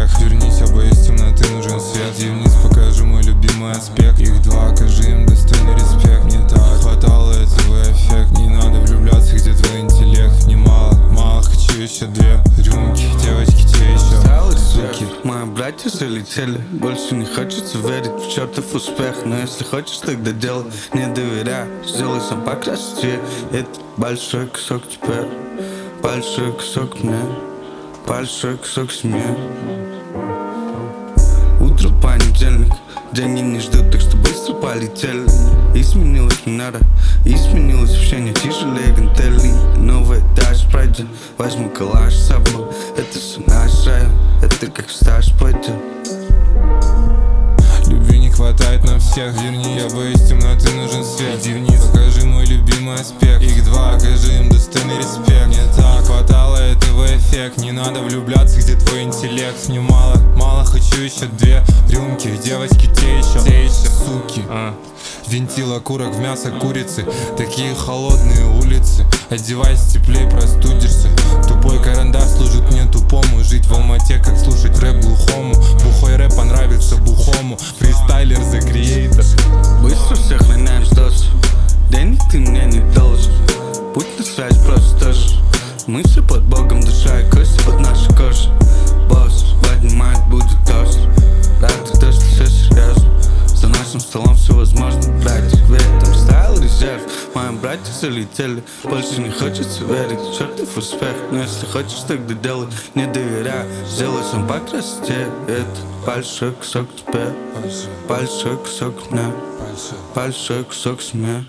всех. Вернись, оба из темноты, нужен свет. Иди вниз, покажу мой любимый аспект. Их два, окажи им достойный респект. Мне так хватало этого эффект. Не надо влюбляться, где твой интеллект. Немало, мало, хочу еще две рюмки. Девочки, те еще суки. Мои братья залетели, больше не хочется верить в чертов успех. Но если хочешь, тогда делай, не доверяй. Сделай сам по красоте. Это большой кусок теперь, большой кусок мне, большой кусок семьи. Утро понедельник, деньги не ждут, так что быстро полетели. Изменилась манера, изменилось общение, тяжелее гантелей. Новый этаж пройден, возьму калаш с собой. Это все наш район, это как стаж пойдет. Любви не хватает на всех. Верни, я бы из темноты, нужен свет. Иди вниз, покажи мой любимый аспект. Их два, окажи им достойный респект. Мне так хватало этого эффект. Не надо влюбляться, где твой интеллект. Мне мало, мало, хочу еще две рюмки. Девочки, те еще суки. Вентил окурок в мясо курицы. Такие холодные улицы. Одевайся теплее, простудишься. Тупой карандаш служит мне тупому. Жить в Алмате, как слушать рэп глухому. Бухой рэп понравится бухому. Фристайлер за креатор. Быстро всех роняем с дозы. Денег ты мне не должен. Путь на связь просто тоже. Мы все под Богом, душа и кости под нашей кожей. Босс поднимает, будет тост. Рад, то, что все серьезно. За нашим столом все возможно, братик, верь, там стайл резерв. Мои братья залетели, больше не хочется верить в чертов успех. Но если хочешь, тогда делай, не доверяй. Сделай сам по красоте. Это большой кусок тебе, большой кусок мне, большой кусок семьи.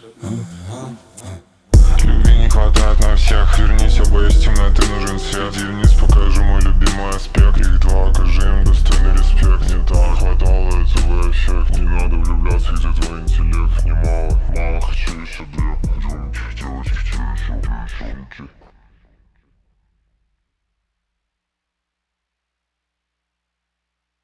Любви не хватает на всех. Вернись, оба из темноты, нужен свет. Иди вниз, покажу мой любимый